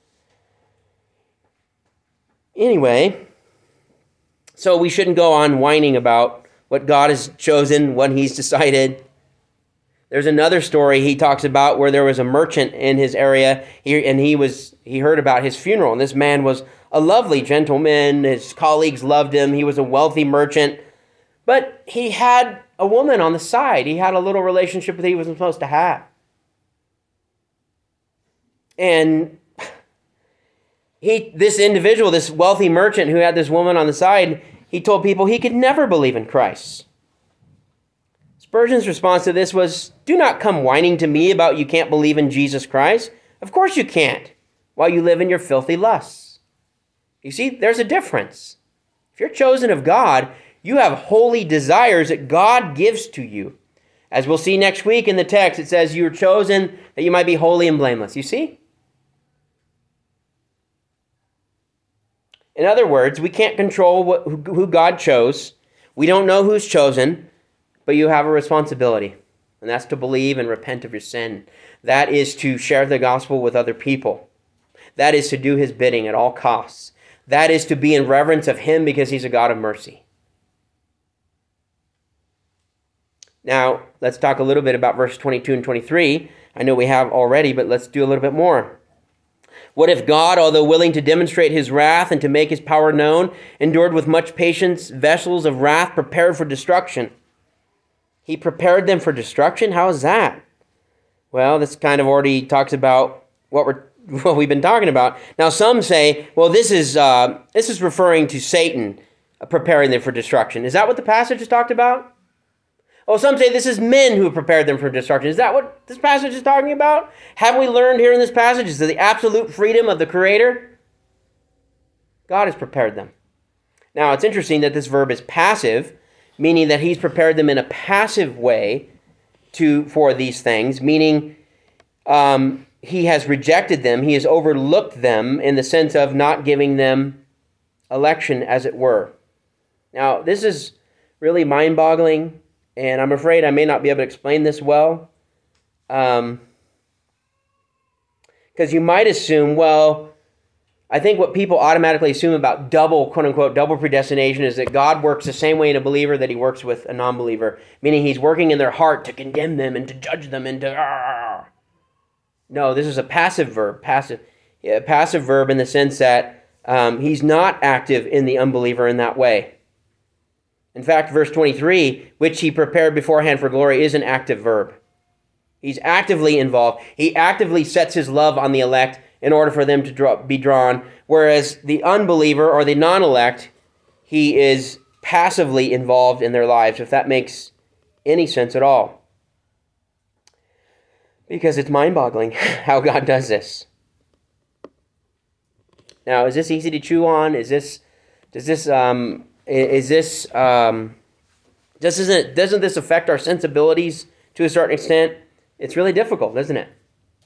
Anyway, so we shouldn't go on whining about what God has chosen, what he's decided. There's another story he talks about where there was a merchant in his area, and he was he heard about his funeral. And this man was a lovely gentleman. His colleagues loved him. He was a wealthy merchant. But he had a woman on the side. He had a little relationship that he wasn't supposed to have. And he, this individual, this wealthy merchant who had this woman on the side, he told people he could never believe in Christ. Spurgeon's response to this was, "Do not come whining to me about you can't believe in Jesus Christ. Of course you can't, while you live in your filthy lusts." You see, there's a difference. If you're chosen of God, you have holy desires that God gives to you. As we'll see next week in the text, it says you're chosen that you might be holy and blameless. You see? In other words, we can't control what, who God chose. We don't know who's chosen, but you have a responsibility, and that's to believe and repent of your sin. That is to share the gospel with other people. That is to do his bidding at all costs. That is to be in reverence of him because he's a God of mercy. Now, let's talk a little bit about verse twenty-two and twenty-three. I know we have already, but let's do a little bit more. What if God, although willing to demonstrate his wrath and to make his power known, endured with much patience vessels of wrath prepared for destruction? He prepared them for destruction? How is that? Well, this kind of already talks about what we're what we've been talking about. Now, some say, well, this is uh, this is referring to Satan uh, preparing them for destruction. Is that what the passage is talked about? Oh, some say this is men who have prepared them for destruction. Is that what this passage is talking about? Have we learned here in this passage is the absolute freedom of the Creator? God has prepared them. Now, it's interesting that this verb is passive, meaning that he's prepared them in a passive way to for these things, meaning um, he has rejected them, he has overlooked them in the sense of not giving them election, as it were. Now, this is really mind-boggling, and I'm afraid I may not be able to explain this well. Um, because you might assume, well, I think what people automatically assume about double, quote-unquote, double predestination is that God works the same way in a believer that he works with a non-believer, meaning he's working in their heart to condemn them and to judge them and to... Argh. No, this is a passive verb, passive, yeah, passive verb in the sense that um, he's not active in the unbeliever in that way. In fact, verse twenty-three, which he prepared beforehand for glory, is an active verb. He's actively involved. He actively sets his love on the elect in order for them to draw, be drawn, whereas the unbeliever or the non-elect, he is passively involved in their lives, if that makes any sense at all. Because it's mind-boggling how God does this. Now, is this easy to chew on? Is this, does this, um, is this, um, doesn't, doesn't this affect our sensibilities to a certain extent? It's really difficult, isn't it?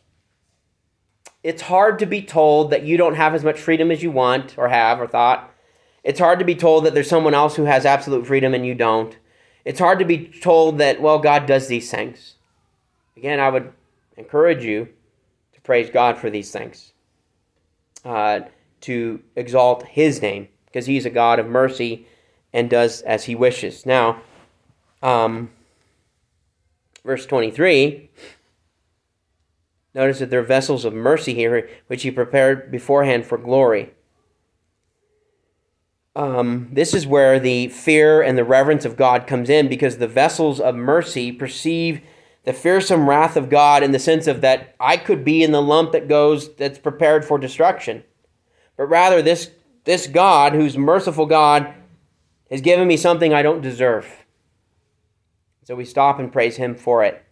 It's hard to be told that you don't have as much freedom as you want or have or thought. It's hard to be told that there's someone else who has absolute freedom and you don't. It's hard to be told that, well, God does these things. Again, I would encourage you to praise God for these things, uh, to exalt his name, because he's a God of mercy and does as he wishes. Now, um, verse twenty-three... notice that they're vessels of mercy here, which he prepared beforehand for glory. Um, this is where the fear and the reverence of God comes in, because the vessels of mercy perceive the fearsome wrath of God in the sense of that I could be in the lump that goes, that's prepared for destruction. But rather, this, this God, who's merciful God, has given me something I don't deserve. So we stop and praise him for it.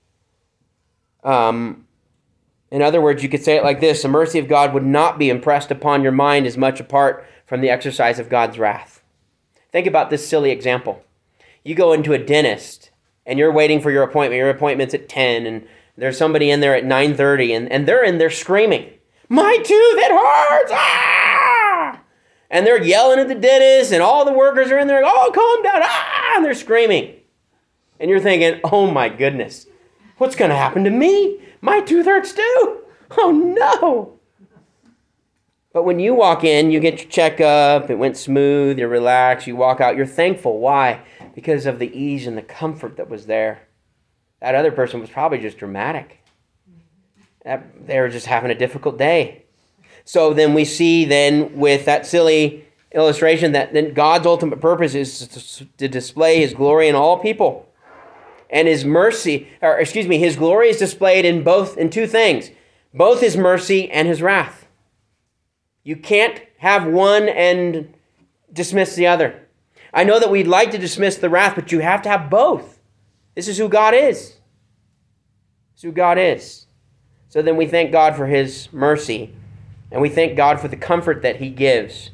Um... In other words, you could say it like this: the mercy of God would not be impressed upon your mind as much apart from the exercise of God's wrath. Think about this silly example. You go into a dentist, and you're waiting for your appointment. Your appointment's at ten, and there's somebody in there at nine thirty, and, and they're in there screaming, "My tooth, it hurts! Ah!" And they're yelling at the dentist, and all the workers are in there, "Oh, calm down!" Ah! And they're screaming. And you're thinking, oh my goodness, what's going to happen to me? My tooth hurts too. Oh no. But when you walk in, you get your checkup, it went smooth, you're relaxed, you walk out, you're thankful. Why? Because of the ease and the comfort that was there. That other person was probably just dramatic. They were just having a difficult day. So then we see then with that silly illustration that then God's ultimate purpose is to display his glory in all people. And his mercy, or excuse me, his glory is displayed in both, in two things. both his mercy and his wrath. You can't have one and dismiss the other. I know that we'd like to dismiss the wrath, but you have to have both. This is who God is. This is who God is. So then we thank God for his mercy, and we thank God for the comfort that he gives.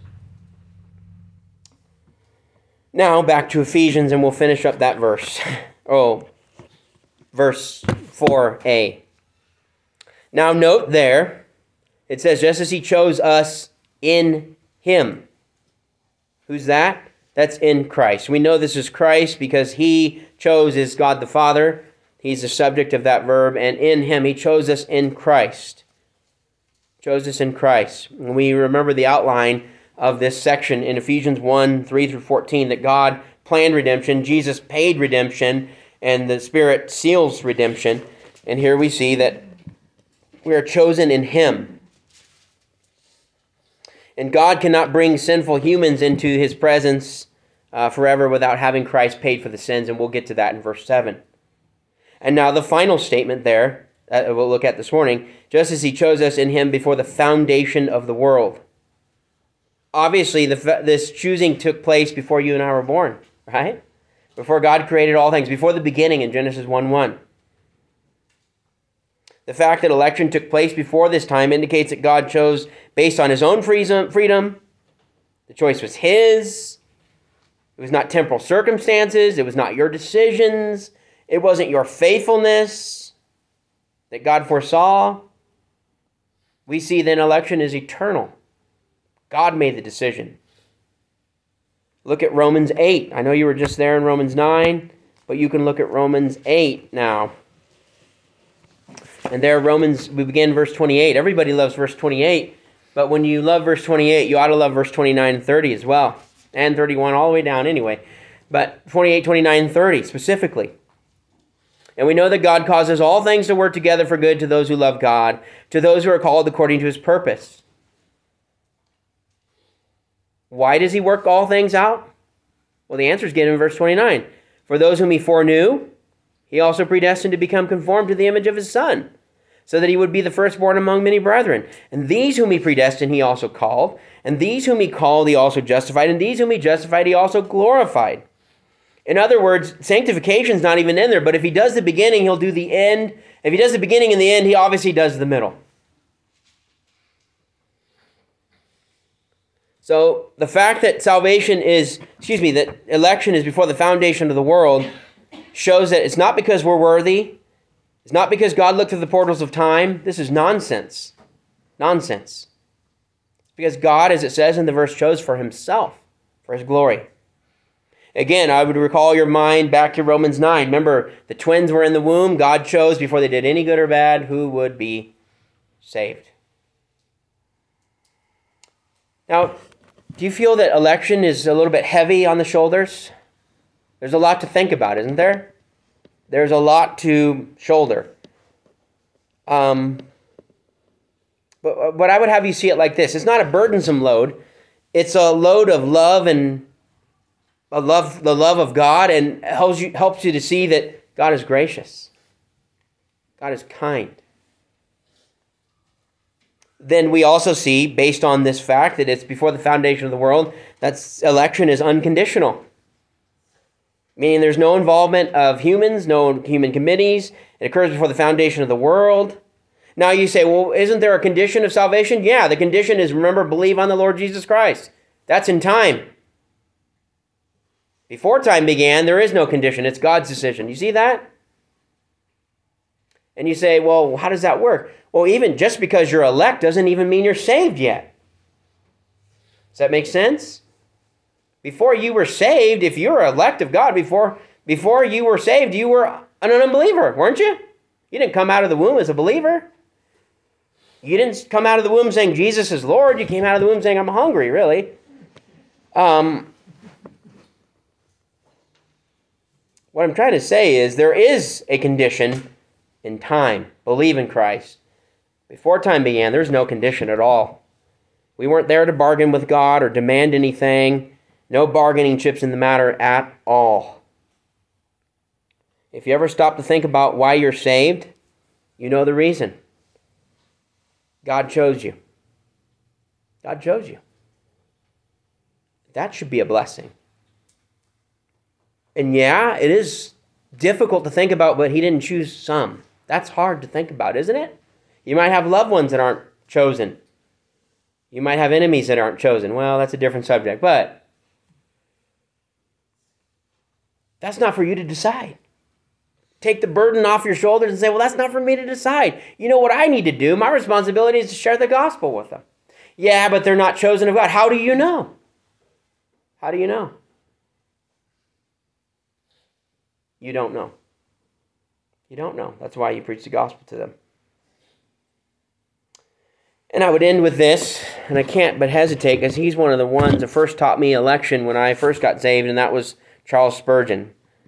Now, back to Ephesians, and we'll finish up that verse. Oh, verse four a. Now note there, it says, just as he chose us in him. Who's that? That's in Christ. We know this is Christ because he chose is God the Father. He's the subject of that verb. And in him, he chose us in Christ. Chose us in Christ. And we remember the outline of this section in Ephesians one, three through fourteen, that God planned redemption, Jesus paid redemption, and the Spirit seals redemption. And here we see that we are chosen in him. And God cannot bring sinful humans into his presence uh, forever without having Christ paid for the sins, and we'll get to that in verse seven. And now the final statement there, uh, we'll look at this morning, just as he chose us in him before the foundation of the world. Obviously, the, this choosing took place before you and I were born, right? Before God created all things, before the beginning in Genesis one one. The fact that election took place before this time indicates that God chose based on his own freedom. The choice was his. It was not temporal circumstances. It was not your decisions. It wasn't your faithfulness that God foresaw. We see then election is eternal. God made the decision. Look at Romans eight. I know you were just there in Romans nine, but you can look at Romans eight now. And there, Romans, we begin verse twenty-eight. Everybody loves verse twenty-eight, but when you love verse twenty-eight, you ought to love verse twenty-nine and thirty as well, and thirty-one, all the way down anyway. But twenty-eight, twenty-nine, and thirty specifically. And we know that God causes all things to work together for good to those who love God, to those who are called according to his purpose. Why does he work all things out? Well, the answer is given in verse twenty-nine. For those whom he foreknew, he also predestined to become conformed to the image of his Son, so that he would be the firstborn among many brethren. And these whom he predestined, he also called. And these whom he called, he also justified. And these whom he justified, he also glorified. In other words, sanctification is not even in there, but if he does the beginning, he'll do the end. If he does the beginning and the end, he obviously does the middle. So the fact that salvation is, excuse me, that election is before the foundation of the world shows that it's not because we're worthy. It's not because God looked through the portals of time. This is nonsense. Nonsense. It's because God, as it says in the verse, chose for himself, for his glory. Again, I would recall your mind back to Romans nine. Remember, the twins were in the womb. God chose before they did any good or bad who would be saved. Now, do you feel that election is a little bit heavy on the shoulders? There's a lot to think about, isn't there? There's a lot to shoulder. Um, but, but I would have you see it like this. It's not a burdensome load. It's a load of love and a love, the love of God, and helps you, helps you to see that God is gracious. God is kind. Then we also see, based on this fact that it's before the foundation of the world, that election is unconditional. Meaning there's no involvement of humans, no human committees. It occurs before the foundation of the world. Now you say, well, isn't there a condition of salvation? Yeah, the condition is, remember, believe on the Lord Jesus Christ. That's in time. Before time began, there is no condition. It's God's decision. You see that? And you say, well, how does that work? Well, even just because you're elect doesn't even mean you're saved yet. Does that make sense? Before you were saved, if you were elect of God, before, before you were saved, you were an unbeliever, weren't you? You didn't come out of the womb as a believer. You didn't come out of the womb saying Jesus is Lord. You came out of the womb saying I'm hungry, really. Um, what I'm trying to say is there is a condition in time. Believe in Christ. Before time began, there's no condition at all. We weren't there to bargain with God or demand anything. No bargaining chips in the matter at all. If you ever stop to think about why you're saved, you know the reason. God chose you. God chose you. That should be a blessing. And yeah, it is difficult to think about, but he didn't choose some. That's hard to think about, isn't it? You might have loved ones that aren't chosen. You might have enemies that aren't chosen. Well, that's a different subject, but that's not for you to decide. Take the burden off your shoulders and say, well, that's not for me to decide. You know what I need to do? My responsibility is to share the gospel with them. Yeah, but they're not chosen of God. How do you know? How do you know? You don't know. You don't know. That's why you preach the gospel to them. And I would end with this, and I can't but hesitate, because he's one of the ones that first taught me election when I first got saved, and that was Charles Spurgeon.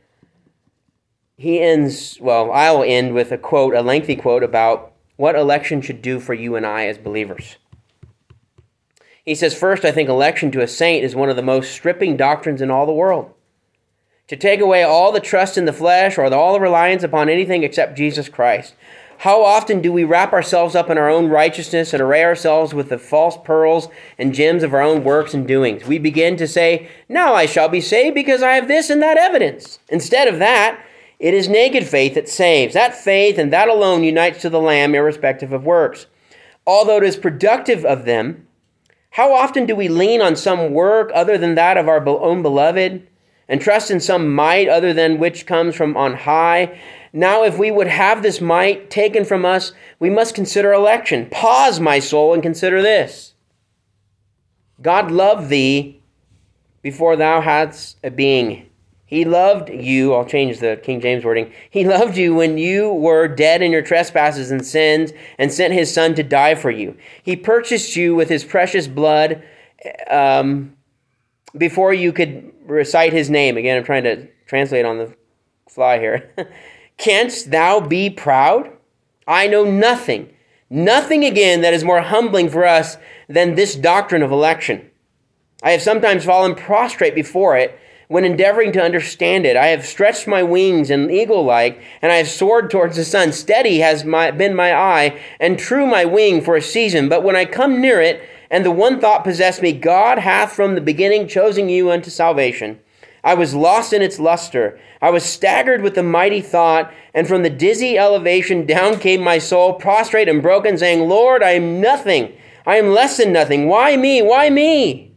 He ends, well, I will end with a quote, a lengthy quote about what election should do for you and I as believers. He says, first, I think election to a saint is one of the most stripping doctrines in all the world. To take away all the trust in the flesh or all the reliance upon anything except Jesus Christ. How often do we wrap ourselves up in our own righteousness and array ourselves with the false pearls and gems of our own works and doings? We begin to say, now I shall be saved because I have this and that evidence. Instead of that, it is naked faith that saves. That faith and that alone unites to the Lamb irrespective of works. Although it is productive of them, how often do we lean on some work other than that of our own beloved and trust in some might other than which comes from on high? Now, if we would have this might taken from us, we must consider election. Pause, my soul, and consider this. God loved thee before thou hadst a being. He loved you, I'll change the King James wording. He loved you when you were dead in your trespasses and sins and sent his son to die for you. He purchased you with his precious blood um, before you could recite his name. Again, I'm trying to translate on the fly here. Canst thou be proud? I know nothing, nothing again that is more humbling for us than this doctrine of election. I have sometimes fallen prostrate before it when endeavoring to understand it. I have stretched my wings and eagle-like, and I have soared towards the sun. Steady has my, been my eye, and true my wing for a season. But when I come near it, and the one thought possessed me, God hath from the beginning chosen you unto salvation. I was lost in its luster. I was staggered with the mighty thought, and from the dizzy elevation down came my soul, prostrate and broken, saying, Lord, I am nothing. I am less than nothing. Why me? Why me?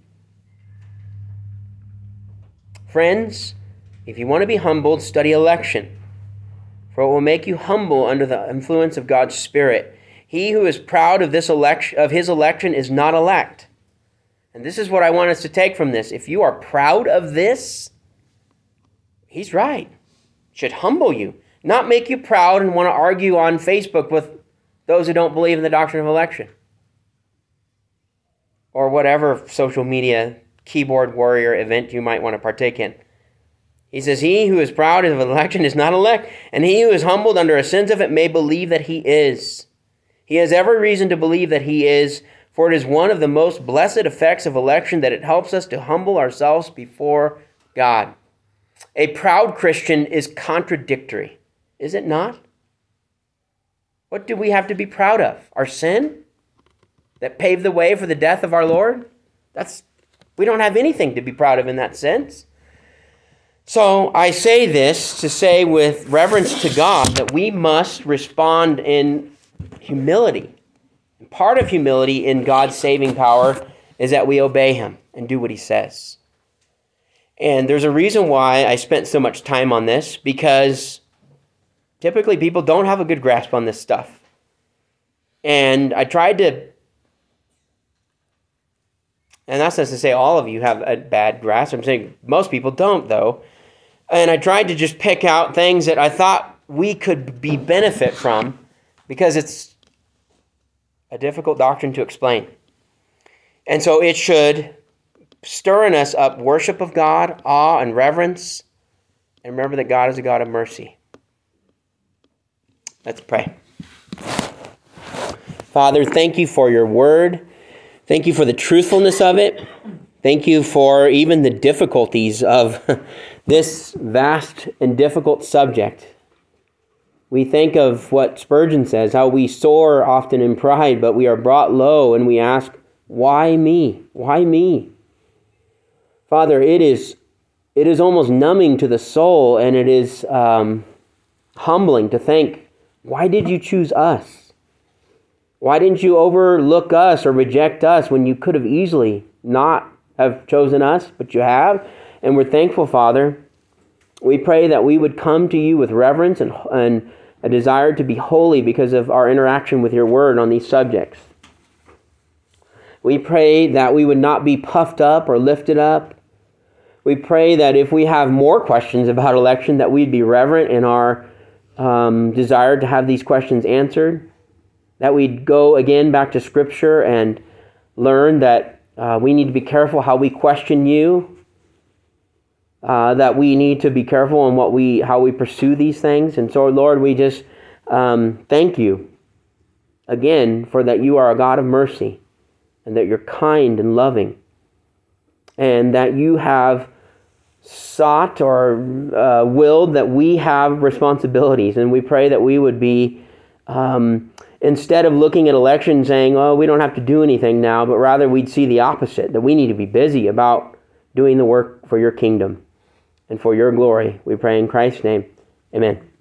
Friends, if you want to be humbled, study election, for it will make you humble under the influence of God's Spirit. He who is proud of this election, of his election is not elect. And this is what I want us to take from this. If you are proud of this, he's right. It should humble you, not make you proud and want to argue on Facebook with those who don't believe in the doctrine of election, or whatever social media keyboard warrior event you might want to partake in. He says, he who is proud of election is not elect, and he who is humbled under a sense of it may believe that he is. He has every reason to believe that he is, for it is one of the most blessed effects of election that it helps us to humble ourselves before God. A proud Christian is contradictory, is it not? What do we have to be proud of? Our sin that paved the way for the death of our Lord? That's We don't have anything to be proud of in that sense. So I say this to say with reverence to God that we must respond in humility. And part of humility in God's saving power is that we obey him and do what he says. And there's a reason why I spent so much time on this, because typically people don't have a good grasp on this stuff. And I tried to And that's not to say all of you have a bad grasp. I'm saying most people don't, though. And I tried to just pick out things that I thought we could be benefit from, because it's a difficult doctrine to explain. And so it should stir in us up worship of God, awe and reverence, and remember that God is a God of mercy. Let's pray. Father, thank you for your word. Thank you for the truthfulness of it. Thank you for even the difficulties of this vast and difficult subject. We think of what Spurgeon says, how we soar often in pride, but we are brought low, and we ask, why me? Why me? Father, it is it is almost numbing to the soul, and it is um, humbling to think, why did you choose us? Why didn't you overlook us or reject us when you could have easily not have chosen us, but you have? And we're thankful, Father. We pray that we would come to you with reverence and, and a desire to be holy because of our interaction with your word on these subjects. We pray that we would not be puffed up or lifted up. We pray that if we have more questions about election, that we'd be reverent in our um, desire to have these questions answered. That we'd go again back to Scripture and learn that uh, we need to be careful how we question you. Uh, that we need to be careful on what we, how we pursue these things. And so, Lord, we just um, thank you again for that you are a God of mercy and that you're kind and loving and that you have sought or uh, willed that we have responsibilities. And we pray that we would be, um, instead of looking at election saying, oh, we don't have to do anything now, but rather we'd see the opposite, that we need to be busy about doing the work for your kingdom and for your glory. We pray in Christ's name. Amen.